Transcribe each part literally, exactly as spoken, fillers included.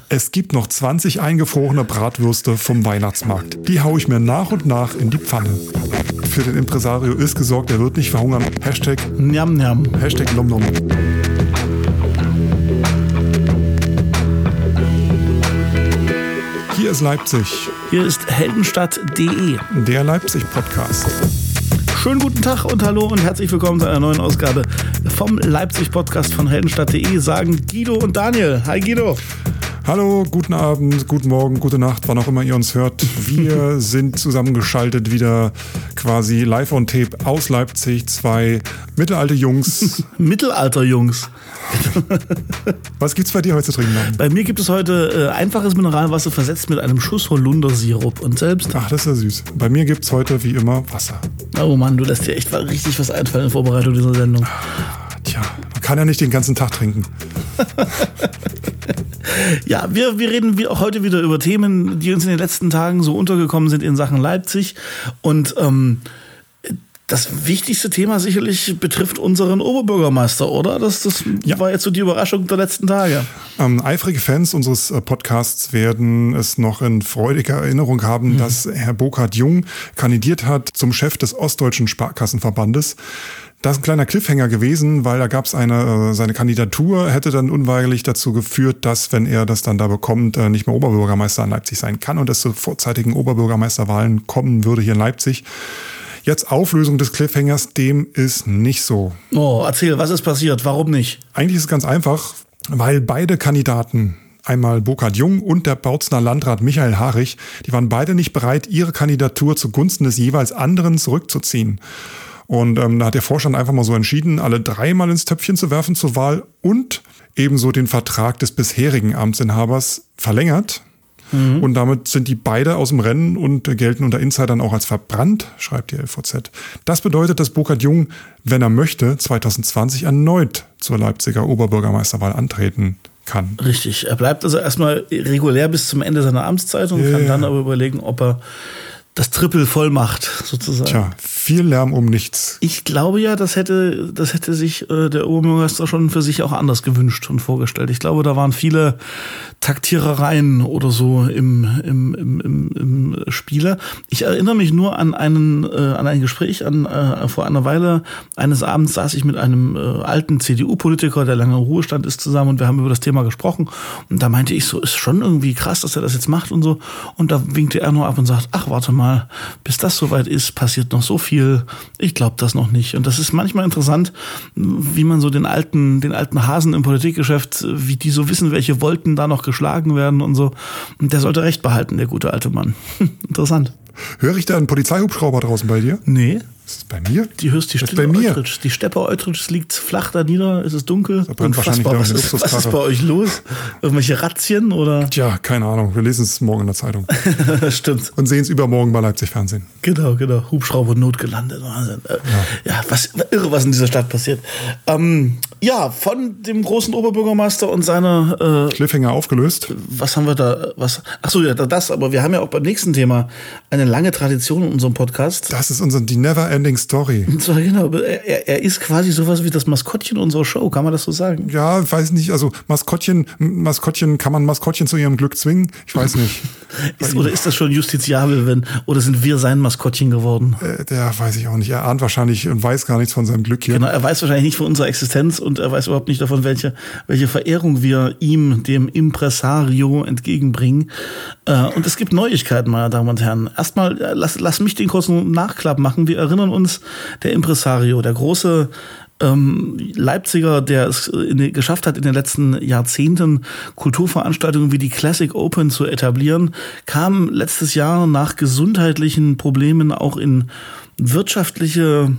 Es gibt noch zwanzig eingefrorene Bratwürste vom Weihnachtsmarkt. Die hau ich mir nach und nach in die Pfanne. Für den Impresario ist gesorgt, er wird nicht verhungern. Hashtag Njam Njam. Hashtag Nom Nom. Hier ist Leipzig. Hier ist Heldenstadt punkt de. Der Leipzig-Podcast. Schönen guten Tag und hallo und herzlich willkommen zu einer neuen Ausgabe vom Leipzig-Podcast von Heldenstadt punkt de, sagen Guido und Daniel. Hi Guido. Hallo, guten Abend, guten Morgen, gute Nacht, wann auch immer ihr uns hört. Wir sind zusammengeschaltet wieder quasi live on tape aus Leipzig. Zwei mittelalte Jungs. Mittelalter-Jungs. Was gibt's bei dir heute zu trinken? Bei mir gibt es heute äh, einfaches Mineralwasser versetzt mit einem Schuss Holundersirup. Und selbst? Ach, das ist ja süß. Bei mir gibt's heute wie immer Wasser. Oh Mann, du lässt dir echt richtig was einfallen in Vorbereitung dieser Sendung. Tja, man kann ja nicht den ganzen Tag trinken. Ja, wir, wir reden wie auch heute wieder über Themen, die uns in den letzten Tagen so untergekommen sind in Sachen Leipzig. Und ähm, das wichtigste Thema sicherlich betrifft unseren Oberbürgermeister, oder? Das, das ja. war jetzt so die Überraschung der letzten Tage. Ähm, eifrige Fans unseres Podcasts werden es noch in freudiger Erinnerung haben, mhm. dass Herr Burkhard Jung kandidiert hat zum Chef des Ostdeutschen Sparkassenverbandes. Das ist ein kleiner Cliffhanger gewesen, weil da gab es eine, seine Kandidatur hätte dann unweigerlich dazu geführt, dass, wenn er das dann da bekommt, nicht mehr Oberbürgermeister in Leipzig sein kann und es zu vorzeitigen Oberbürgermeisterwahlen kommen würde hier in Leipzig. Jetzt Auflösung des Cliffhangers, dem ist nicht so. Oh, erzähl, was ist passiert? Warum nicht? Eigentlich ist es ganz einfach, weil beide Kandidaten, einmal Burkhard Jung und der Bautzener Landrat Michael Harich, die waren beide nicht bereit, ihre Kandidatur zugunsten des jeweils anderen zurückzuziehen. Und ähm, da hat der Vorstand einfach mal so entschieden, alle dreimal ins Töpfchen zu werfen zur Wahl und ebenso den Vertrag des bisherigen Amtsinhabers verlängert. Mhm. Und damit sind die beide aus dem Rennen und gelten unter Insidern auch als verbrannt, schreibt die L V Z. Das bedeutet, dass Burkhard Jung, wenn er möchte, zwanzig zwanzig erneut zur Leipziger Oberbürgermeisterwahl antreten kann. Richtig. Er bleibt also erstmal regulär bis zum Ende seiner Amtszeit und yeah. kann dann aber überlegen, ob er das Triple voll macht, sozusagen. Tja, viel Lärm um nichts. Ich glaube ja, das hätte, das hätte sich äh, der Oberbürgermeister schon für sich auch anders gewünscht und vorgestellt. Ich glaube, da waren viele Taktierereien oder so im, im, im, im, im Spiele. Ich erinnere mich nur an einen, äh, an ein Gespräch an, äh, vor einer Weile. Eines Abends saß ich mit einem äh, alten C D U-Politiker, der lange im Ruhestand ist, zusammen und wir haben über das Thema gesprochen. Und da meinte ich so, ist schon irgendwie krass, dass er das jetzt macht und so. Und da winkte er nur ab und sagt, ach, warte mal, bis das soweit ist, passiert noch so viel. Ich glaube das noch nicht. Und das ist manchmal interessant, wie man so den alten, den alten Hasen im Politikgeschäft, wie die so wissen, welche Wolken da noch geschlagen werden und so. Und der sollte recht behalten, der gute alte Mann. Interessant. Höre ich da einen Polizeihubschrauber draußen bei dir? Nee. Ist es bei mir? Die hörst die Steppe Eutrich. Die Steppe Eutrich liegt flach da nieder, es ist dunkel. Da brennt wahrscheinlich was, ist, was ist bei euch los? Irgendwelche Razzien oder? Tja, keine Ahnung. Wir lesen es morgen in der Zeitung. Stimmt. Und sehen es übermorgen bei Leipzig Fernsehen. Genau, genau. Hubschrauber notgelandet. Wahnsinn. Ja, ja was irre, was in dieser Stadt passiert. Ähm, ja, von dem großen Oberbürgermeister und seiner äh, Cliffhanger aufgelöst. Was haben wir da? Was? Ach so, ja, das. Aber wir haben ja auch beim nächsten Thema eine lange Tradition in unserem Podcast. Das ist unser die Never Ending Story. So, genau, er, er ist quasi sowas wie das Maskottchen unserer Show, kann man das so sagen? Ja, weiß nicht, also Maskottchen, Maskottchen, kann man Maskottchen zu ihrem Glück zwingen? Ich weiß nicht. ist, oder ist das schon justiziabel, wenn, oder sind wir sein Maskottchen geworden? Äh, der weiß ich auch nicht. Er ahnt wahrscheinlich und weiß gar nichts von seinem Glück hier. Genau, er weiß wahrscheinlich nicht von unserer Existenz und er weiß überhaupt nicht davon, welche, welche Verehrung wir ihm, dem Impresario, entgegenbringen. Äh, und es gibt Neuigkeiten, meine Damen und Herren. Erstmal, lass, lass mich den kurzen Nachklapp machen. Wir erinnern uns, der Impresario, der große ähm, Leipziger, der es in, geschafft hat, in den letzten Jahrzehnten Kulturveranstaltungen wie die Classic Open zu etablieren, kam letztes Jahr nach gesundheitlichen Problemen auch in wirtschaftliche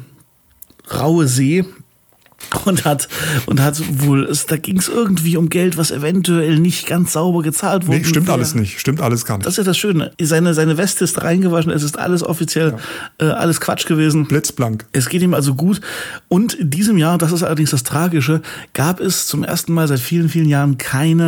raue See. Und hat, und hat wohl, es, da ging es irgendwie um Geld, was eventuell nicht ganz sauber gezahlt wurde. Nee, stimmt wäre. alles nicht. Stimmt alles gar nicht. Das ist ja das Schöne. Seine, seine Weste ist reingewaschen, es ist alles offiziell, ja. äh, alles Quatsch gewesen. Blitzblank. Es geht ihm also gut. Und in diesem Jahr, das ist allerdings das Tragische, gab es zum ersten Mal seit vielen, vielen Jahren keine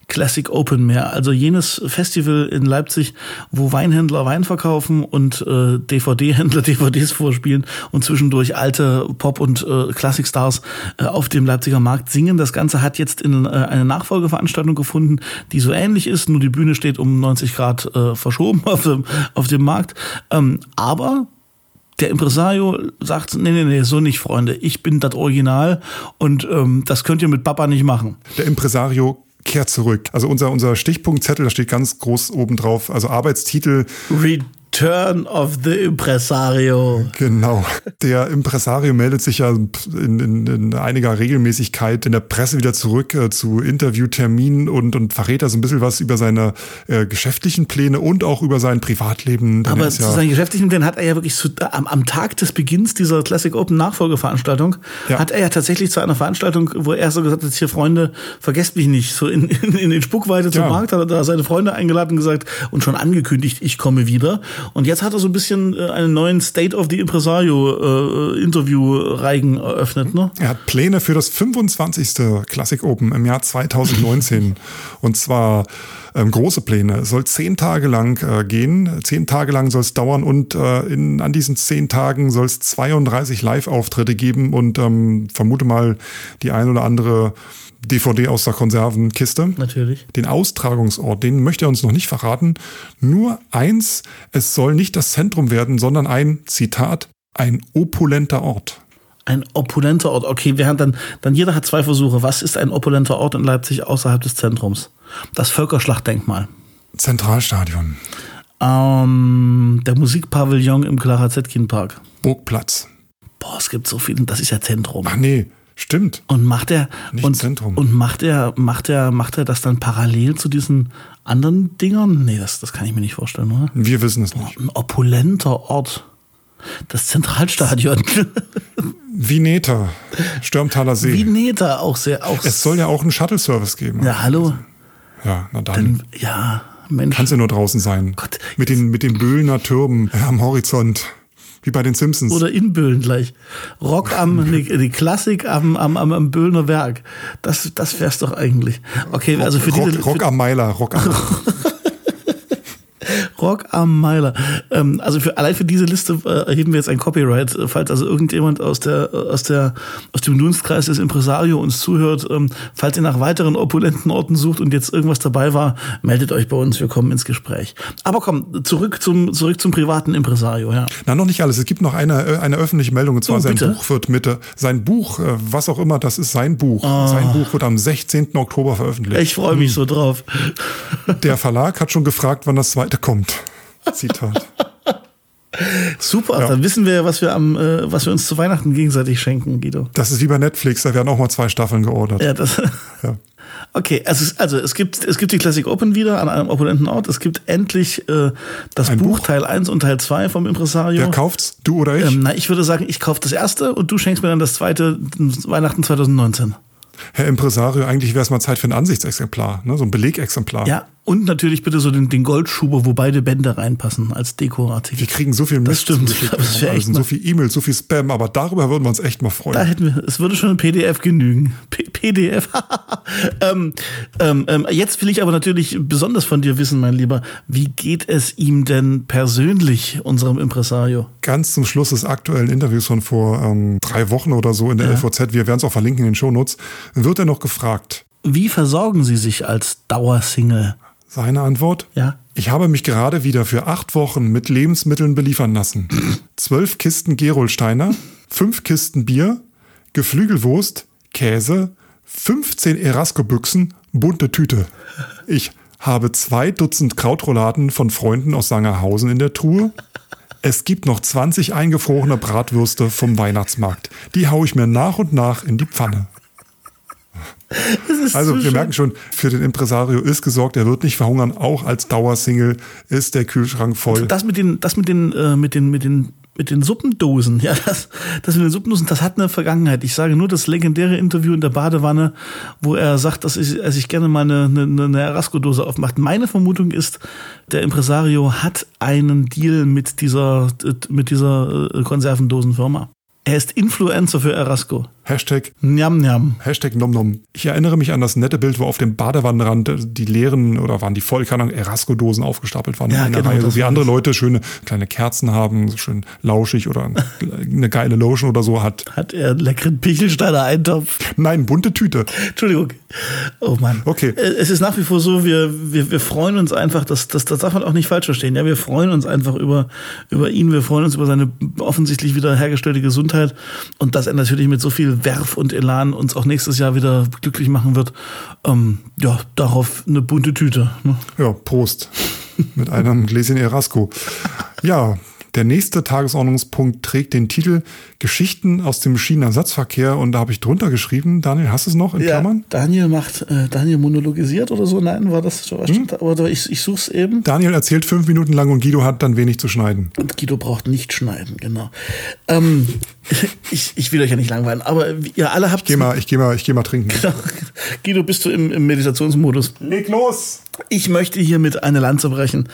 Classic Open mehr. Also jenes Festival in Leipzig, wo Weinhändler Wein verkaufen und äh, D V D-Händler D V Ds vorspielen und zwischendurch alte Pop- und äh, Klassikstars äh, auf dem Leipziger Markt singen. Das Ganze hat jetzt in äh, eine Nachfolgeveranstaltung gefunden, die so ähnlich ist, nur die Bühne steht um neunzig Grad äh, verschoben auf dem, auf dem Markt. Ähm, aber der Impresario sagt, nee, nee, nee, so nicht, Freunde. Ich bin das Original und ähm, das könnt ihr mit Papa nicht machen. Der Impresario kehrt zurück. Also unser, unser Stichpunktzettel, da steht ganz groß oben drauf, also Arbeitstitel Return of the Impresario. Genau. Der Impresario meldet sich ja in, in, in einiger Regelmäßigkeit in der Presse wieder zurück äh, zu Interviewterminen und, und verrät da so ein bisschen was über seine äh, geschäftlichen Pläne und auch über sein Privatleben. Denn Aber zu ja seinen geschäftlichen Plänen hat er ja wirklich zu, am, am Tag des Beginns dieser Classic Open Nachfolgeveranstaltung, ja. hat er ja tatsächlich zu einer Veranstaltung, wo er so gesagt hat, hier Freunde, vergesst mich nicht, so in, in, in den Spuckweite zum ja. Markt, hat er da seine Freunde eingeladen und gesagt und schon angekündigt, ich komme wieder. Und jetzt hat er so ein bisschen einen neuen State of the Impresario äh, Interview-Reigen eröffnet, ne? Er hat Pläne für das fünfundzwanzigste Classic Open im Jahr zweitausendneunzehn. Und zwar ähm, große Pläne. Es soll zehn Tage lang äh, gehen. Zehn Tage lang soll es dauern und äh, in, an diesen zehn Tagen soll es zweiunddreißig Live-Auftritte geben und ähm, vermute mal die ein oder andere D V D aus der Konservenkiste. Natürlich. Den Austragungsort, den möchte er uns noch nicht verraten. Nur eins, es soll nicht das Zentrum werden, sondern ein, Zitat, ein opulenter Ort. Ein opulenter Ort. Okay, wir haben dann, dann jeder hat zwei Versuche. Was ist ein opulenter Ort in Leipzig außerhalb des Zentrums? Das Völkerschlachtdenkmal. Zentralstadion. Ähm, der Musikpavillon im Clara Zetkin-Park. Burgplatz. Boah, es gibt so viel, das ist ja Zentrum. Ach nee. Stimmt. Und macht er Nicht und, Zentrum. und macht er macht er macht er das dann parallel zu diesen anderen Dingern? Nee, das das kann ich mir nicht vorstellen, oder? Wir wissen es nicht. Ein opulenter Ort. Das Zentralstadion. Vineta, Stürmtaler See. Vineta auch sehr auch. Es soll ja auch einen Shuttle-Service geben. Ja, hallo. Ja, na dann. dann ja, Mensch. Kannst du nur draußen sein. Gott. Mit den mit den Böhlener Türmen am Horizont. Wie bei den Simpsons. Oder in Böhlen gleich. Rock am, die, die Klassik am, am, am, am Böhlener Werk. Das, das wär's doch eigentlich. Okay, Rock, also für Rock, diese. Rock am Meiler, Rock am Rock am Meiler. Ähm, also für, allein für diese Liste äh, erheben wir jetzt ein Copyright. Falls also irgendjemand aus der, aus der, aus dem Dunstkreis des Impresario uns zuhört, ähm, falls ihr nach weiteren opulenten Orten sucht und jetzt irgendwas dabei war, meldet euch bei uns, wir kommen ins Gespräch. Aber komm, zurück zum, zurück zum privaten Impresario, ja. Na, noch nicht alles. Es gibt noch eine, eine öffentliche Meldung, und zwar Oh, sein bitte. Buch wird Mitte, sein Buch, äh, was auch immer, das ist sein Buch. Oh. Sein Buch wird am sechzehnten Oktober veröffentlicht. Ich freue mich so drauf. Der Verlag hat schon gefragt, wann das zweite kommt. Zitat. Super, Ja. dann wissen wir, was wir am, äh, was wir uns zu Weihnachten gegenseitig schenken, Guido. Das ist wie bei Netflix, da werden auch mal zwei Staffeln geordert. Ja, das. Ja. Okay, also, also es gibt es gibt die Classic Open wieder an einem opulenten Ort. Es gibt endlich äh, das Ein Buch, Buch? Teil eins und Teil zwei vom Impresario. Wer kauft's? Du oder ich? Ähm, na, ich würde sagen, ich kaufe das erste und du schenkst mir dann das zweite Weihnachten zwanzig neunzehn. Herr Impresario, eigentlich wäre es mal Zeit für ein Ansichtsexemplar, ne? So ein Belegexemplar. Ja, und natürlich bitte so den, den Goldschuber, wo beide Bände reinpassen als Dekoartikel. Wir kriegen so viel Das Mist stimmt. zugeschickt. Das wär echt Also mal- so viel E-Mails, so viel Spam, aber darüber würden wir uns echt mal freuen. Da hätten wir, es würde schon ein P D F genügen. P PDF. ähm, ähm, ähm, jetzt will ich aber natürlich besonders von dir wissen, mein Lieber, wie geht es ihm denn persönlich, unserem Impresario? Ganz zum Schluss des aktuellen Interviews von vor ähm, drei Wochen oder so in der Ja. L V Z, wir werden es auch verlinken in den Shownotes, wird er noch gefragt. Wie versorgen Sie sich als Dauersingle? Seine Antwort? Ja. Ich habe mich gerade wieder für acht Wochen mit Lebensmitteln beliefern lassen. Zwölf Kisten Gerolsteiner, fünf Kisten Bier, Geflügelwurst, Käse, fünfzehn Erasco-Büchsen, bunte Tüte. Ich habe zwei Dutzend Krautrouladen von Freunden aus Sangerhausen in der Truhe. Es gibt noch zwanzig eingefrorene Bratwürste vom Weihnachtsmarkt. Die haue ich mir nach und nach in die Pfanne. Also wir merken schon, für den Impresario ist gesorgt, er wird nicht verhungern, auch als Dauersingle ist der Kühlschrank voll. Das mit den, das mit den, äh, mit den, mit den, mit den Suppendosen, ja, das, das mit den Suppendosen, das hat eine Vergangenheit. Ich sage nur das legendäre Interview in der Badewanne, wo er sagt, dass ich, er sich gerne mal eine, eine, eine Erasco-Dose aufmacht. Meine Vermutung ist, der Impresario hat einen Deal mit dieser, mit dieser äh, Konservendosenfirma. Er ist Influencer für Erasco. Hashtag Njam, njam. Hashtag Nom Nom. Ich erinnere mich an das nette Bild, wo auf dem Badewannenrand die leeren oder waren die voll, keine Ahnung, Erasco-Dosen aufgestapelt waren. Ja, in einer genau, Reihe, so wie andere das. Leute schöne kleine Kerzen haben, so schön lauschig oder eine geile Lotion oder so hat. Hat er einen leckeren Pichelsteiner Eintopf? Nein, bunte Tüte. Entschuldigung. Oh Mann. Okay. Es ist nach wie vor so, wir, wir, wir freuen uns einfach, das, das, das darf man auch nicht falsch verstehen. Ja, wir freuen uns einfach über, über ihn, wir freuen uns über seine offensichtlich wiederhergestellte Gesundheit und dass er natürlich mit so viel Werf und Elan uns auch nächstes Jahr wieder glücklich machen wird. Ähm, ja, darauf eine bunte Tüte. Ne? Ja, Prost. Mit einem Gläschen Erasco. Ja, der nächste Tagesordnungspunkt trägt den Titel Geschichten aus dem Schienenersatzverkehr und da habe ich drunter geschrieben, Daniel, hast du es noch in Ja, Klammern? Daniel macht, äh, Daniel monologisiert oder so? Nein, war das so? Hm? Aber ich, ich suche es eben. Daniel erzählt fünf Minuten lang und Guido hat dann wenig zu schneiden. Und Guido braucht nicht schneiden, genau. Ähm, ich, ich will euch ja nicht langweilen, aber ihr alle habt... Ich geh mal, ich geh mal, ich geh mal trinken. Genau. Guido, bist du im, im Meditationsmodus? Leg los! Ich möchte hiermit eine Lanze brechen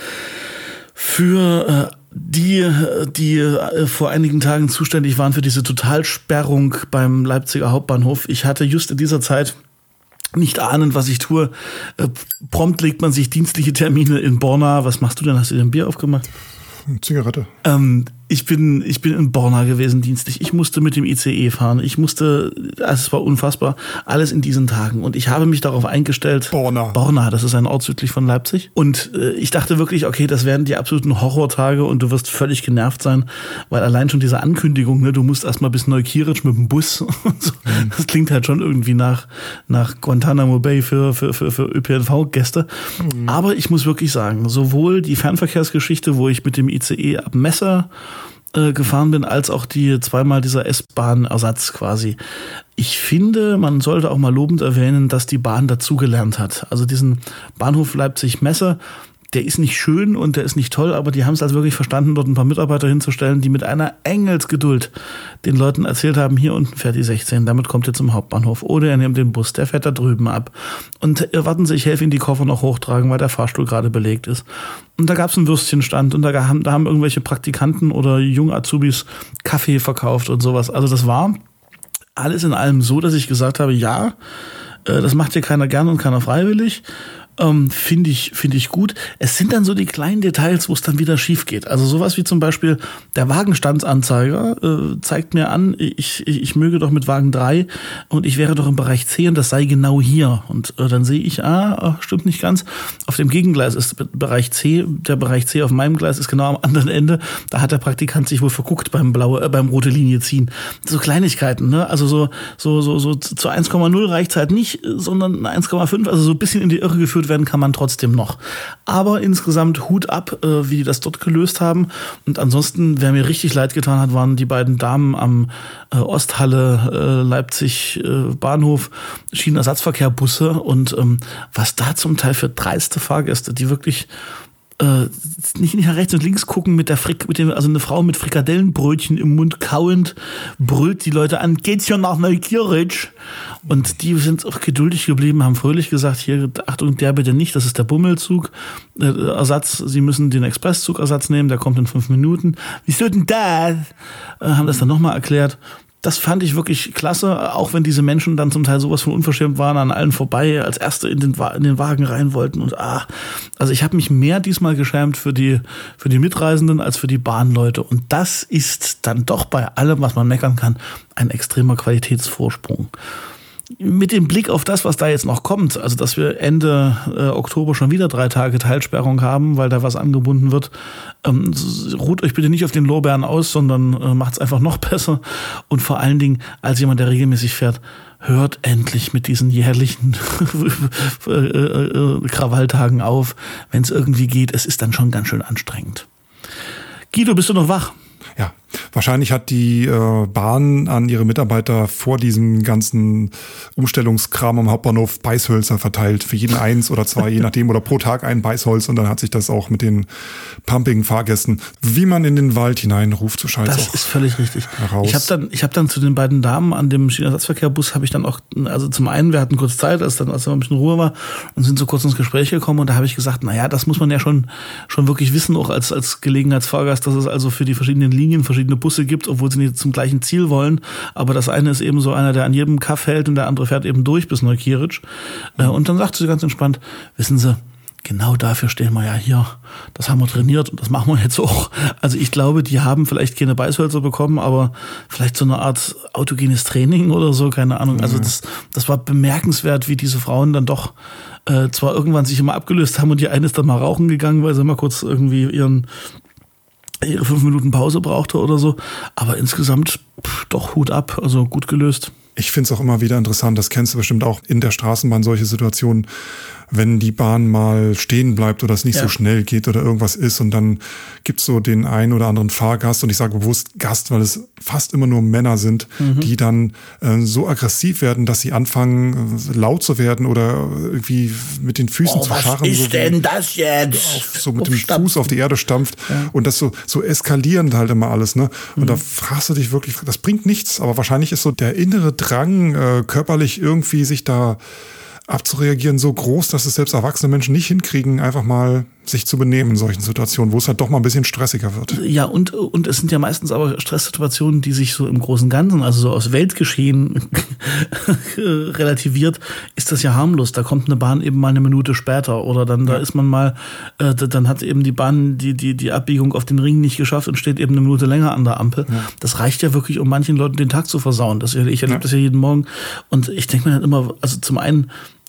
für äh, die, die äh, vor einigen Tagen zuständig waren für diese Totalsperrung beim Leipziger Hauptbahnhof. Ich hatte just in dieser Zeit, nicht ahnend, was ich tue, äh, prompt legt man sich dienstliche Termine in Borna. Was machst du denn? Hast du dir ein Bier aufgemacht? Zigarette. Ähm, ich bin, ich bin in Borna gewesen dienstlich. Ich musste mit dem I C E fahren. Ich musste, es war unfassbar, alles in diesen Tagen. Und ich habe mich darauf eingestellt. Borna. Borna, das ist ein Ort südlich von Leipzig. Und äh, ich dachte wirklich, okay, das werden die absoluten Horrortage und du wirst völlig genervt sein, weil allein schon diese Ankündigung, ne, du musst erstmal bis Neukirch mit dem Bus und so, mhm. Das klingt halt schon irgendwie nach, nach Guantanamo Bay für, für, für, für Ö P N V-Gäste. Mhm. Aber ich muss wirklich sagen, sowohl die Fernverkehrsgeschichte, wo ich mit dem I C E ab Messer gefahren bin, als auch die zweimal dieser S-Bahn-Ersatz quasi. Ich finde, man sollte auch mal lobend erwähnen, dass die Bahn dazugelernt hat. Also diesen Bahnhof Leipzig-Messe, der ist nicht schön und der ist nicht toll, aber die haben es also wirklich verstanden, dort ein paar Mitarbeiter hinzustellen, die mit einer Engelsgeduld den Leuten erzählt haben, hier unten fährt die sechzehn, damit kommt ihr zum Hauptbahnhof. Oder ihr nehmt den Bus, der fährt da drüben ab. Und warten Sie, ich helfe Ihnen die Koffer noch hochtragen, weil der Fahrstuhl gerade belegt ist. Und da gab es einen Würstchenstand und da haben, da haben irgendwelche Praktikanten oder junge Azubis Kaffee verkauft und sowas. Also das war alles in allem so, dass ich gesagt habe, ja, das macht hier keiner gern und keiner freiwillig. Ähm, finde ich, finde ich gut. Es sind dann so die kleinen Details, wo es dann wieder schief geht. Also sowas wie zum Beispiel der Wagenstandsanzeiger äh, zeigt mir an, ich, ich, ich möge doch mit Wagen drei und ich wäre doch im Bereich C und das sei genau hier. Und äh, dann sehe ich, ah, stimmt nicht ganz. Auf dem Gegengleis ist Bereich C, der Bereich C auf meinem Gleis ist genau am anderen Ende. Da hat der Praktikant sich wohl verguckt beim blaue, äh, beim rote Linie ziehen. So Kleinigkeiten, ne? Also so, so, so, so zu eins Komma null reicht's halt nicht, sondern eins Komma fünf, also so ein bisschen in die Irre geführt werden kann man trotzdem noch. Aber insgesamt Hut ab, äh, wie die das dort gelöst haben. Und ansonsten, wer mir richtig leid getan hat, waren die beiden Damen am äh, Osthalle äh, Leipzig äh, Bahnhof, Schienenersatzverkehrbusse und ähm, was da zum Teil für dreiste Fahrgäste, die wirklich äh, nicht nach rechts und links gucken mit der Frick, mit dem, also eine Frau mit Frikadellenbrötchen im Mund kauend, brüllt die Leute an, geht's hier nach Neukirch? Und die sind auch geduldig geblieben, haben fröhlich gesagt, hier, Achtung, der bitte nicht, das ist der Bummelzug, äh, Ersatz, Sie müssen den Expresszugersatz nehmen, der kommt in fünf Minuten. Wieso denn das? Äh, haben das dann nochmal erklärt. Das fand ich wirklich klasse, auch wenn diese Menschen dann zum Teil sowas von unverschämt waren, an allen vorbei, als Erste in den, in den Wagen rein wollten. Und ah, also ich habe mich mehr diesmal geschämt für die, für die Mitreisenden als für die Bahnleute. Und das ist dann doch bei allem, was man meckern kann, ein extremer Qualitätsvorsprung. Mit dem Blick auf das, was da jetzt noch kommt, also dass wir Ende äh, Oktober schon wieder drei Tage Teilsperrung haben, weil da was angebunden wird, ähm, ruht euch bitte nicht auf den Lorbeeren aus, sondern äh, macht es einfach noch besser. Und vor allen Dingen, als jemand, der regelmäßig fährt, hört endlich mit diesen jährlichen äh, äh, Krawalltagen auf, wenn es irgendwie geht. Es ist dann schon ganz schön anstrengend. Guido, bist du noch wach? Ja, wahrscheinlich hat die äh, Bahn an ihre Mitarbeiter vor diesem ganzen Umstellungskram am Hauptbahnhof Beißhölzer verteilt. Für jeden eins oder zwei, je nachdem, oder pro Tag ein Beißholz. Und dann hat sich das auch mit den pumpigen Fahrgästen, wie man in den Wald hineinruft, so scheiße. Das ist völlig richtig. Heraus. Ich habe dann, ich habe dann zu den beiden Damen an dem Schienenersatzverkehrbus, habe ich dann auch, also zum einen, wir hatten kurz Zeit, als dann, als dann ein bisschen Ruhe war, und sind so kurz ins Gespräch gekommen. Und da habe ich gesagt, naja, das muss man ja schon, schon wirklich wissen, auch als, als Gelegenheitsfahrgast, dass es also für die verschiedenen Linien verschiedene Busse gibt, obwohl sie nicht zum gleichen Ziel wollen. Aber das eine ist eben so einer, der an jedem Kaff hält und der andere fährt eben durch bis Neukirch. Mhm. Und dann sagt sie ganz entspannt, wissen Sie, genau dafür stehen wir ja hier. Das haben wir trainiert und das machen wir jetzt auch. Also ich glaube, die haben vielleicht keine Beißhölzer bekommen, aber vielleicht so eine Art autogenes Training oder so, keine Ahnung. Also das, das war bemerkenswert, wie diese Frauen dann doch äh, zwar irgendwann sich immer abgelöst haben und die eine ist dann mal rauchen gegangen, weil sie mal kurz irgendwie ihren ihre fünf Minuten Pause brauchte oder so. Aber insgesamt pff, doch Hut ab, also gut gelöst. Ich finde es auch immer wieder interessant, das kennst du bestimmt auch in der Straßenbahn, solche Situationen, wenn die Bahn mal stehen bleibt oder es nicht ja. so schnell geht oder irgendwas ist und dann gibt's so den einen oder anderen Fahrgast und ich sage bewusst Gast, weil es fast immer nur Männer sind, mhm. die dann äh, so aggressiv werden, dass sie anfangen äh, laut zu werden oder irgendwie mit den Füßen oh, zu scharren. Was ist so denn das jetzt? Auf, so mit dem Fuß auf die Erde stampft ja. und das so, so eskalierend halt immer alles. Ne? Und mhm. da fragst du dich wirklich, das bringt nichts, aber wahrscheinlich ist so der innere Drang, äh, körperlich irgendwie sich da abzureagieren so groß, dass es selbst erwachsene Menschen nicht hinkriegen, einfach mal sich zu benehmen in solchen Situationen, wo es halt doch mal ein bisschen stressiger wird. Ja, und, und es sind ja meistens aber Stresssituationen, die sich so im großen Ganzen, also so aus Weltgeschehen relativiert, ist das ja harmlos. Da kommt eine Bahn eben mal eine Minute später oder dann, da ist man mal, äh, dann hat eben die Bahn die, die, die Abbiegung auf den Ring nicht geschafft und steht eben eine Minute länger an der Ampel. Ja. Das reicht ja wirklich, um manchen Leuten den Tag zu versauen. Das, ich erlebe ja. das ja jeden Morgen und ich denke mir dann immer, also zum einen,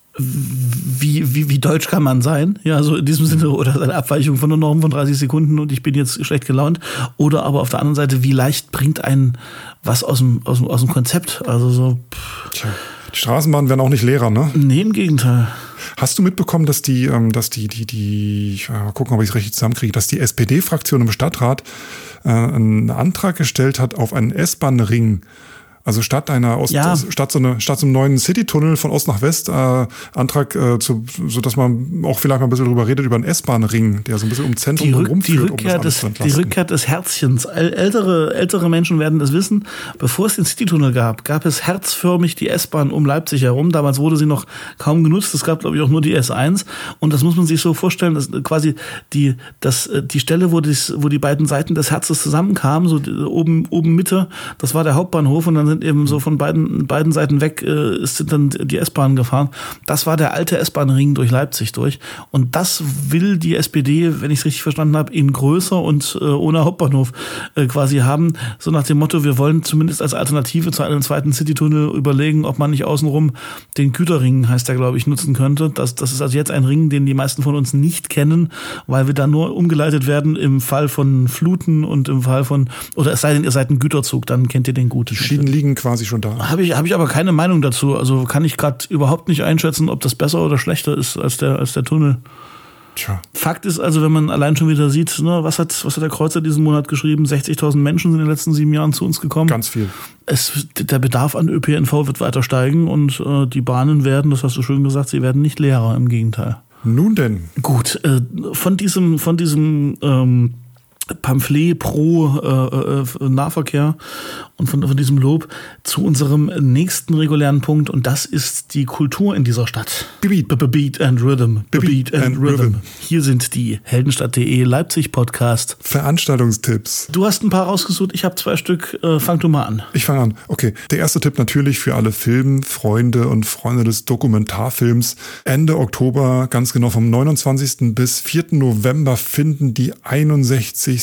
Wie, wie, wie deutsch kann man sein? Ja, so in diesem Sinne, oder eine Abweichung von der Norm von dreißig Sekunden und ich bin jetzt schlecht gelaunt. Oder aber auf der anderen Seite, wie leicht bringt einen was aus dem, aus dem, aus dem Konzept? Also so. Pff. Tja, die Straßenbahnen werden auch nicht leerer, ne? Nee, im Gegenteil. Hast du mitbekommen, dass die, dass die, die, die, ich mal gucken, ob ich es richtig zusammenkriege, dass die S P D-Fraktion im Stadtrat äh, einen Antrag gestellt hat auf einen S-Bahn-Ring? Also statt einer Ost, ja. statt so eine, statt so einem neuen Citytunnel von Ost nach West, äh, Antrag, äh, zu, so dass man auch vielleicht mal ein bisschen drüber redet über einen S-Bahn-Ring, der so ein bisschen um Zentrum die Rück, rumführt, die Rückkehr um das des, die Rückkehr des Herzchens. Ältere, ältere Menschen werden das wissen. Bevor es den Citytunnel gab, gab es herzförmig die S-Bahn um Leipzig herum. Damals wurde sie noch kaum genutzt. Es gab, glaube ich, auch nur die S eins. Und das muss man sich so vorstellen, dass quasi die, dass die Stelle, wo, dies, wo die beiden Seiten des Herzes zusammenkamen, so oben, oben Mitte, das war der Hauptbahnhof und dann sind eben so von beiden, beiden Seiten weg äh, sind dann die S-Bahn gefahren. Das war der alte S-Bahn-Ring durch Leipzig durch. Und das will die S P D, wenn ich es richtig verstanden habe, in größer und äh, ohne Hauptbahnhof äh, quasi haben. So nach dem Motto, wir wollen zumindest als Alternative zu einem zweiten Citytunnel überlegen, ob man nicht außenrum den Güterring, heißt der, glaube ich, nutzen könnte. Das, das ist also jetzt ein Ring, den die meisten von uns nicht kennen, weil wir da nur umgeleitet werden im Fall von Fluten und im Fall von, oder es sei denn, ihr seid ein Güterzug, dann kennt ihr den gut. Die Schienen liegen quasi schon da. Habe ich, hab ich aber keine Meinung dazu. Also kann ich gerade überhaupt nicht einschätzen, ob das besser oder schlechter ist als der, als der Tunnel. Tja. Fakt ist also, wenn man allein schon wieder sieht, ne, was hat, was hat der Kreuzer diesen Monat geschrieben? sechzigtausend Menschen sind in den letzten sieben Jahren zu uns gekommen. Ganz viel. Es, der Bedarf an Ö P N V wird weiter steigen und äh, die Bahnen werden, das hast du schön gesagt, sie werden nicht leerer, im Gegenteil. Nun denn. Gut, äh, von diesem, von diesem ähm, Pamphlet pro äh, äh, Nahverkehr und von, von diesem Lob zu unserem nächsten regulären Punkt und das ist die Kultur in dieser Stadt. Beat, Beat and Rhythm. Beat and Rhythm. Hier sind die Heldenstadt.de Leipzig Podcast. Veranstaltungstipps. Du hast ein paar rausgesucht, ich habe zwei Stück. Äh, fang du mal an. Ich fange an. Okay, der erste Tipp natürlich für alle Filmfreunde und Freunde des Dokumentarfilms. Ende Oktober, ganz genau vom neunundzwanzigsten bis vierten November finden die einundsechzigsten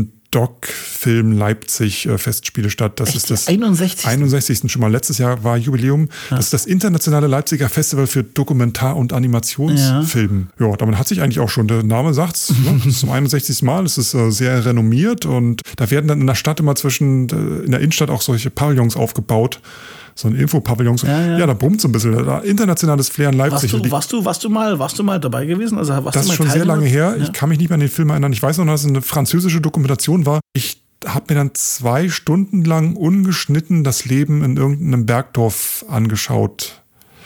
Doc-Film Leipzig äh, Festspiele statt. Das Echt? ist das einundsechzigsten einundsechzigsten schon mal. Letztes Jahr war Jubiläum. Ja. Das ist das internationale Leipziger Festival für Dokumentar- und Animationsfilm. Ja. ja, damit hat sich eigentlich auch schon, der Name sagt's, ne? Das ist zum einundsechzigsten Mal. Es ist äh, sehr renommiert und da werden dann in der Stadt immer zwischen, äh, in der Innenstadt auch solche Pavillons aufgebaut. So ein Infopavillon. Ja, ja. ja, da brummt so ein bisschen. Da, internationales Flair in Leipzig. Warst du, warst du, warst du mal, warst du mal dabei gewesen? Also warst das du mal ist schon Teilnehmer? sehr lange her. Ja. Ich kann mich nicht mehr an den Film erinnern. Ich weiß noch, dass es eine französische Dokumentation war. Ich habe mir dann zwei Stunden lang ungeschnitten das Leben in irgendeinem Bergdorf angeschaut.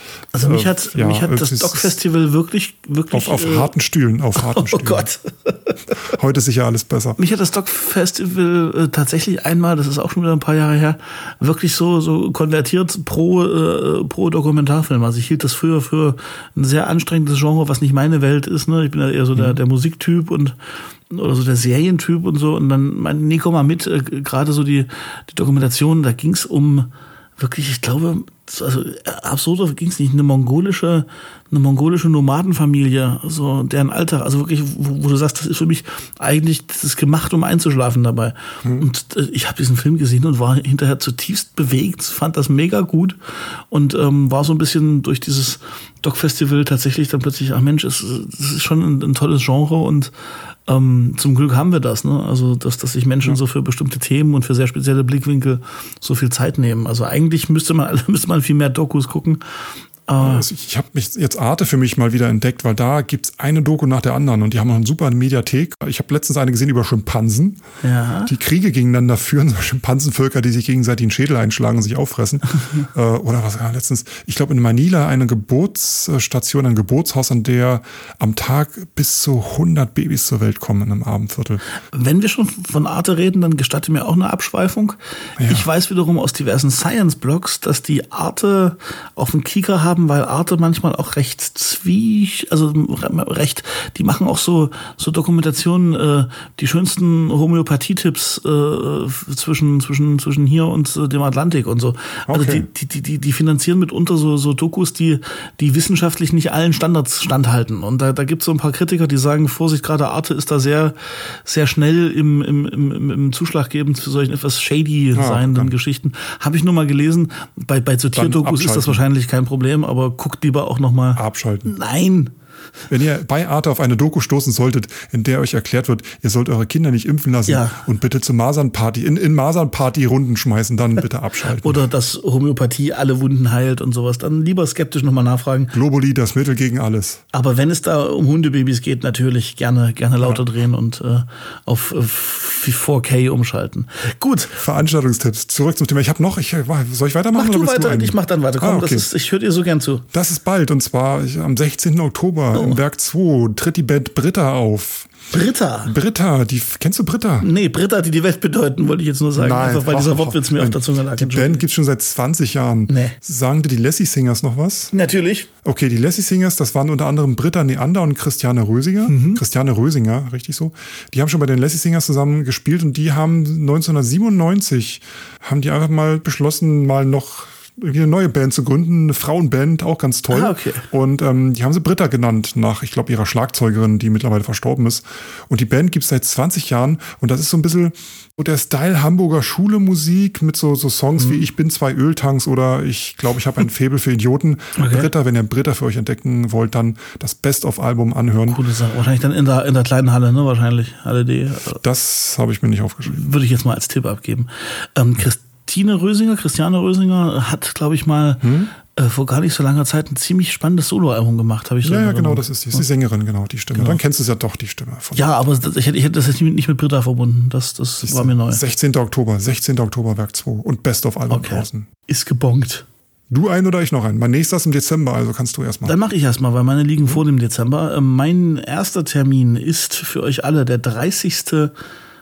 Also mich hat, äh, ja, mich hat das Doc-Festival wirklich, wirklich... Auf, auf äh, harten Stühlen, auf harten oh Stühlen. Oh Gott. Heute ist sicher alles besser. Mich hat das Doc-Festival äh, tatsächlich einmal, das ist auch schon wieder ein paar Jahre her, wirklich so, so konvertiert pro, äh, pro Dokumentarfilm. Also ich hielt das früher für ein sehr anstrengendes Genre, was nicht meine Welt ist. Ne? Ich bin ja eher so der, der Musiktyp und oder so der Serientyp und so. Und dann meinte, nee, komm mal mit, äh, gerade so die, die Dokumentation, da ging es um wirklich, ich glaube, also absurder ging es nicht, eine mongolische, eine mongolische Nomadenfamilie, so deren Alltag, also wirklich, wo, wo du sagst, das ist für mich eigentlich, das ist gemacht, um einzuschlafen dabei. Mhm. Und äh, ich habe diesen Film gesehen und war hinterher zutiefst bewegt, fand das mega gut und ähm, war so ein bisschen durch dieses Doc-Festival tatsächlich dann plötzlich, ach Mensch, es, es ist schon ein, ein tolles Genre und Ähm, zum Glück haben wir das, ne? Also, dass, dass sich Menschen ja. so für bestimmte Themen und für sehr spezielle Blickwinkel so viel Zeit nehmen. Also eigentlich müsste man, müsste man viel mehr Dokus gucken. Also ich habe mich jetzt Arte für mich mal wieder entdeckt, weil da gibt's eine Doku nach der anderen und die haben noch eine super Mediathek. Ich habe letztens eine gesehen über Schimpansen, ja. die Kriege gegeneinander führen, so Schimpansenvölker, die sich gegenseitig den Schädel einschlagen und sich auffressen. äh, oder was ja, letztens, ich glaube in Manila eine Geburtsstation, ein Geburtshaus, an der am Tag bis zu hundert Babys zur Welt kommen in einem Abendviertel. Wenn wir schon von Arte reden, dann gestatte mir auch eine Abschweifung. Ja. Ich weiß wiederum aus diversen Science-Blogs, dass die Arte auf dem Kieker haben, weil Arte manchmal auch recht zwiech, also recht, die machen auch so so Dokumentationen, äh, die schönsten Homöopathie-Tipps äh, zwischen zwischen zwischen hier und äh, dem Atlantik und so. Also okay. die, die die die finanzieren mitunter so so Dokus, die die wissenschaftlich nicht allen Standards standhalten. Und da da gibt's so ein paar Kritiker, die sagen, Vorsicht, gerade Arte ist da sehr sehr schnell im im im, im Zuschlag geben zu solchen etwas shady ja, seienden okay. Geschichten. Habe ich nur mal gelesen. Bei bei so Tierdokus ist das wahrscheinlich kein Problem. Aber guckt lieber auch noch mal. Abschalten. Nein. Wenn ihr bei Arte auf eine Doku stoßen solltet, in der euch erklärt wird, ihr sollt eure Kinder nicht impfen lassen ja. und bitte zur Masernparty, in, in Masernparty-Runden schmeißen, dann bitte abschalten. Oder dass Homöopathie alle Wunden heilt und sowas, dann lieber skeptisch nochmal nachfragen. Globuli, das Mittel gegen alles. Aber wenn es da um Hundebabys geht, natürlich gerne, gerne lauter ja. drehen und äh, auf äh, vier K umschalten. Gut. Veranstaltungstipps. Zurück zum Thema. Ich habe noch, ich, soll ich weitermachen? Mach du oder weiter, du ich mach dann weiter. Komm, ah, okay. das ist, ich höre dir so gern zu. Das ist bald und zwar am sechzehnten Oktober oh. im Werk zwei tritt die Band Britta auf. Britta? Britta, die, kennst du Britta? Nee, Britta, die die Welt bedeuten, wollte ich jetzt nur sagen. Nein, einfach weil ach, dieser ach, Wortwitz mir auf der Zunge lag. Die Band gibt's schon seit zwanzig Jahren. Nee. Sagen dir die Lassie Singers noch was? Natürlich. Okay, die Lassie Singers, das waren unter anderem Britta Neander und Christiane Rösinger. Mhm. Christiane Rösinger, richtig so. Die haben schon bei den Lassie Singers zusammen gespielt und die haben neunzehnhundertsiebenundneunzig haben die einfach mal beschlossen, mal noch eine neue Band zu gründen, eine Frauenband, auch ganz toll. Ah, okay. Und ähm, die haben sie Britta genannt, nach, ich glaube, ihrer Schlagzeugerin, die mittlerweile verstorben ist. Und die Band gibt's seit zwanzig Jahren und das ist so ein bisschen so der Style Hamburger Schule-Musik mit so, so Songs mhm. wie Ich bin zwei Öltanks oder ich glaube, ich habe ein Faible für Idioten. Okay. Britta, wenn ihr Britta für euch entdecken wollt, dann das Best-of-Album anhören. Coole Sache. Wahrscheinlich dann in der, in der kleinen Halle, ne? Wahrscheinlich. Halle D. Das habe ich mir nicht aufgeschrieben. Würde ich jetzt mal als Tipp abgeben. Ähm, Christ Christine Rösinger, Christiane Rösinger hat, glaube ich mal, hm? äh, vor gar nicht so langer Zeit ein ziemlich spannendes Soloalbum gemacht. Habe ich so ja, ja, genau, das ist die, ist die Sängerin, genau, die Stimme. Genau. Dann kennst du es ja doch, die Stimme. Von ja, aber das, ich, hätte, ich hätte das jetzt nicht mit Britta verbunden. Das, das war mir neu. sechzehnten Oktober, sechzehnten Oktober, Werk zwei und Best-of-Album okay. draußen. Ist gebongt. Du ein oder ich noch ein? Mein nächster ist im Dezember, also kannst du erstmal. Dann mache ich erstmal, weil meine liegen mhm. vor dem Dezember. Mein erster Termin ist für euch alle der dreißigsten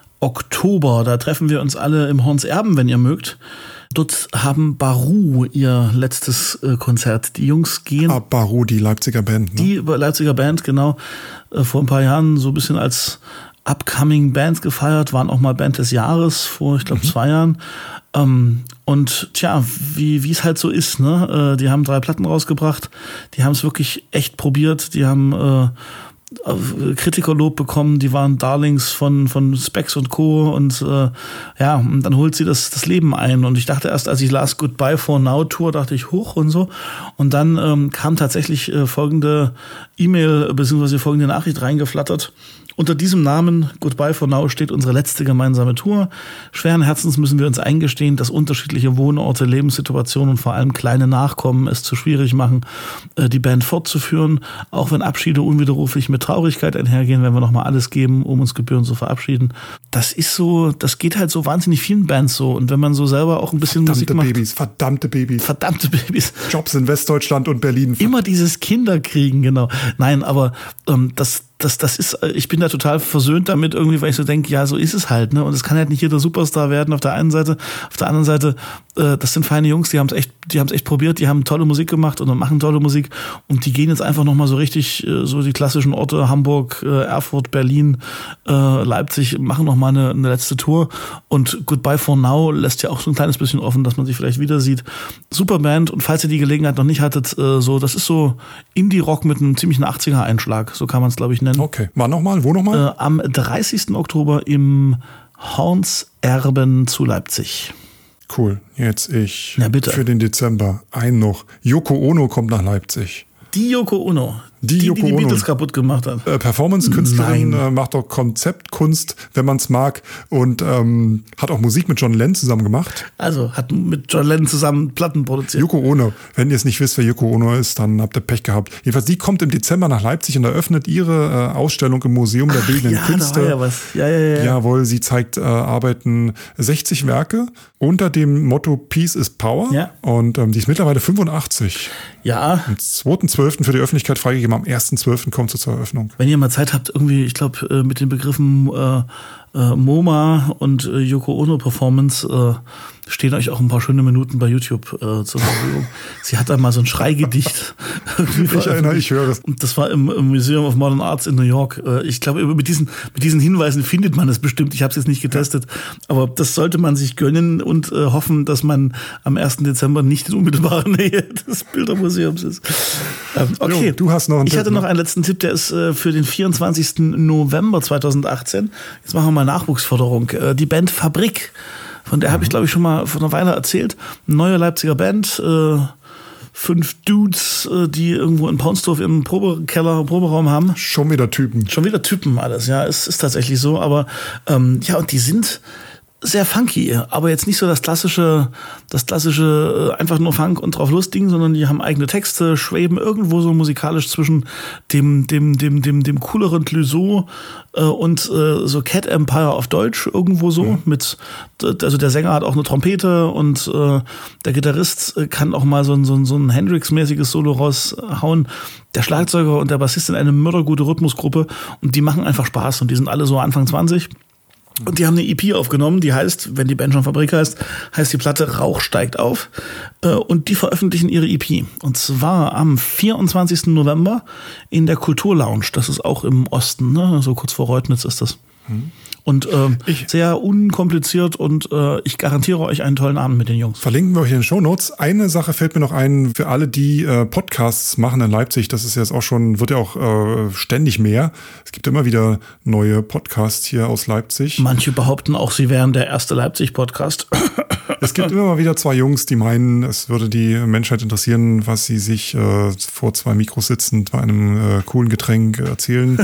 Oktober. Da treffen wir uns alle im Horns Erben, wenn ihr mögt. Dort haben Baru ihr letztes äh, Konzert. Die Jungs gehen... Ah, Baru, die Leipziger Band. Ne? Die Leipziger Band, genau. Äh, vor ein paar Jahren so ein bisschen als Upcoming Band gefeiert, waren auch mal Band des Jahres vor, ich glaube, mhm. zwei Jahren. Ähm, und tja, wie wie es halt so ist, ne? Äh, die haben drei Platten rausgebracht. Die haben es wirklich echt probiert. Die haben... Äh, Kritikerlob bekommen, die waren Darlings von von Specs und Co. Und äh, ja, und dann holt sie das das Leben ein. Und ich dachte erst, als ich las Goodbye for Now Tour, dachte ich, hoch und so. Und dann ähm, kam tatsächlich äh, folgende E-Mail bzw. folgende Nachricht reingeflattert. Unter diesem Namen Goodbye for Now steht unsere letzte gemeinsame Tour. Schweren Herzens müssen wir uns eingestehen, dass unterschiedliche Wohnorte, Lebenssituationen und vor allem kleine Nachkommen es zu schwierig machen, die Band fortzuführen. Auch wenn Abschiede unwiderruflich mit Traurigkeit einhergehen, wenn wir nochmal alles geben, um uns gebührend zu verabschieden. Das ist so, das geht halt so wahnsinnig vielen Bands so. Und wenn man so selber auch ein bisschen verdammte Musik macht. Babys, verdammte Babys. Verdammte Babys. Jobs in Westdeutschland und Berlin. Immer dieses Kinderkriegen, genau. Nein, aber ähm, das Das, das ist, ich bin da total versöhnt damit irgendwie, weil ich so denke, ja, so ist es halt, ne? Und es kann halt nicht jeder Superstar werden auf der einen Seite. Auf der anderen Seite, äh, das sind feine Jungs, die haben es echt, die haben es echt probiert, die haben tolle Musik gemacht und machen tolle Musik und die gehen jetzt einfach nochmal so richtig, äh, so die klassischen Orte, Hamburg, äh, Erfurt, Berlin, äh, Leipzig, machen nochmal eine, eine letzte Tour und Goodbye for Now lässt ja auch so ein kleines bisschen offen, dass man sich vielleicht wieder sieht. Super Band und falls ihr die Gelegenheit noch nicht hattet, äh, so, das ist so Indie-Rock mit einem ziemlichen achtziger-Einschlag, so kann man es, glaube ich, nennen. Okay, wann nochmal? Wo nochmal? Äh, am dreißigsten Oktober im Hornserben zu Leipzig. Cool, jetzt ich ja, bitte. Für den Dezember ein noch. Yoko Ono kommt nach Leipzig. Die Yoko Ono. Die, die Yoko die, die Beatles Ono. kaputt gemacht hat. Äh, Performance-Künstlerin, äh, macht auch Konzeptkunst, wenn man es mag. Und ähm, hat auch Musik mit John Lennon zusammen gemacht. Also hat mit John Lennon zusammen Platten produziert. Yoko Ono. Wenn ihr es nicht wisst, wer Yoko Ono ist, dann habt ihr Pech gehabt. Jedenfalls, die kommt im Dezember nach Leipzig und eröffnet ihre äh, Ausstellung im Museum der Bildenden ja, Künste. Da war ja was. Ja, ja, ja. Jawohl, sie zeigt äh, Arbeiten sechzig Werke unter dem Motto Peace is Power. Ja. Und ähm, die ist mittlerweile fünfundachtzig. Ja. Am zweiten zwölften für die Öffentlichkeit freigegeben, am ersten zwölften kommt sie zur Eröffnung. Wenn ihr mal Zeit habt, irgendwie, ich glaube, mit den Begriffen äh, äh, MoMA und äh, Yoko Ono Performance äh, stehen euch auch ein paar schöne Minuten bei YouTube äh, zur Verfügung. Sie hat da mal so ein Schreigedicht. Ich erinnere, ich höre es. Und das war im, im Museum of Modern Arts in New York. Äh, ich glaube, mit diesen, mit diesen Hinweisen findet man es bestimmt. Ich habe es jetzt nicht getestet. Aber das sollte man sich gönnen und äh, hoffen, dass man am ersten Dezember nicht in unmittelbarer Nähe des Bildermuseums ist. Ähm, okay, jo, du hast noch einen Ich Tipp, hatte noch einen letzten Tipp, der ist äh, für den vierundzwanzigsten November zweitausendachtzehn. Jetzt machen wir mal Nachwuchsförderung. Äh, die Band Fabrik. Von der habe ich, glaube ich, schon mal vor einer Weile erzählt. Eine neue Leipziger Band, äh, fünf Dudes, äh, die irgendwo in Paunsdorf im Probekeller, Proberaum haben. Schon wieder Typen. Schon wieder Typen alles, ja, es ist tatsächlich so. Aber ähm, ja, und die sind sehr funky, aber jetzt nicht so das klassische, das klassische äh, einfach nur Funk und drauf los Ding, sondern die haben eigene Texte, schweben irgendwo so musikalisch zwischen dem dem dem dem dem cooleren Clouseau äh, und äh, so Cat Empire auf Deutsch irgendwo so mhm. mit, also der Sänger hat auch eine Trompete und äh, der Gitarrist kann auch mal so ein so ein, so ein Hendrix-mäßiges Solo raushauen. Der Schlagzeuger und der Bassist sind eine mördergute Rhythmusgruppe und die machen einfach Spaß und die sind alle so Anfang zwanzig. Und die haben eine E P aufgenommen, die heißt, wenn die Band schon Fabrik heißt, heißt die Platte Rauch steigt auf. Und die veröffentlichen ihre E P. Und zwar am vierundzwanzigsten November in der Kulturlounge. Das ist auch im Osten, ne? So kurz vor Reutnitz ist das. Hm. Und äh, sehr unkompliziert und äh, ich garantiere euch einen tollen Abend mit den Jungs. Verlinken wir euch in den Shownotes. Eine Sache fällt mir noch ein, für alle, die äh, Podcasts machen in Leipzig, das ist jetzt auch schon, wird ja auch äh, ständig mehr. Es gibt immer wieder neue Podcasts hier aus Leipzig. Manche behaupten auch, sie wären der erste Leipzig-Podcast. Es gibt immer mal wieder zwei Jungs, die meinen, es würde die Menschheit interessieren, was sie sich äh, vor zwei Mikros sitzend bei einem äh, coolen Getränk erzählen.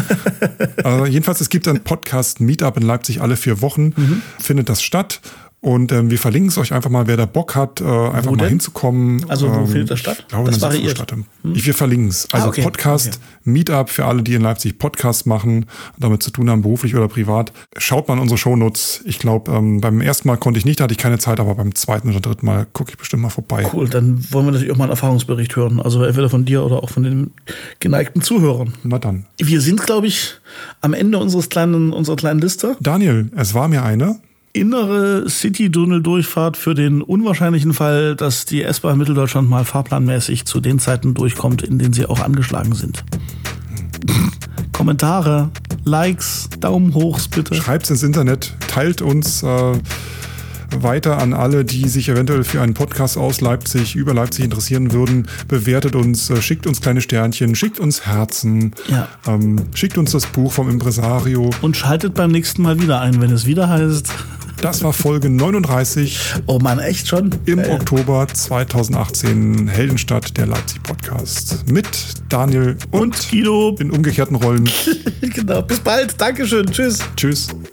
äh, jedenfalls, es gibt ein Podcast-Meetup in Leipzig alle vier Wochen, mhm. findet das statt. Und ähm, wir verlinken es euch einfach mal, wer da Bock hat, äh, einfach wo mal denn? hinzukommen. Also wo ähm, findet das statt? Ich glaube, das in der variiert. Stadt. Hm? Wir verlinken es. Also ah, okay. Podcast, okay. Meetup für alle, die in Leipzig Podcasts machen, damit zu tun haben, beruflich oder privat. Schaut mal in unsere Shownotes. Ich glaube, ähm, beim ersten Mal konnte ich nicht, da hatte ich keine Zeit, aber beim zweiten oder dritten Mal gucke ich bestimmt mal vorbei. Cool, dann wollen wir natürlich auch mal einen Erfahrungsbericht hören. Also entweder von dir oder auch von den geneigten Zuhörern. Na dann. Wir sind, glaube ich, am Ende unseres kleinen, unserer kleinen Liste. Daniel, es war mir eine innere City-Tunnel-Durchfahrt für den unwahrscheinlichen Fall, dass die S-Bahn Mitteldeutschland mal fahrplanmäßig zu den Zeiten durchkommt, in denen sie auch angeschlagen sind. Hm. Kommentare, Likes, Daumen hochs bitte. Schreibt's ins Internet, teilt uns äh, weiter an alle, die sich eventuell für einen Podcast aus Leipzig, über Leipzig interessieren würden. Bewertet uns, äh, schickt uns kleine Sternchen, schickt uns Herzen, ja. ähm, schickt uns das Buch vom Impresario. Und schaltet beim nächsten Mal wieder ein, wenn es wieder heißt... Das war Folge neununddreißig. Oh Mann, echt schon? Im äh. Oktober zweitausendachtzehn, Heldenstadt, der Leipzig-Podcast. Mit Daniel und, und Guido in umgekehrten Rollen. Genau, bis bald. Dankeschön. Tschüss. Tschüss.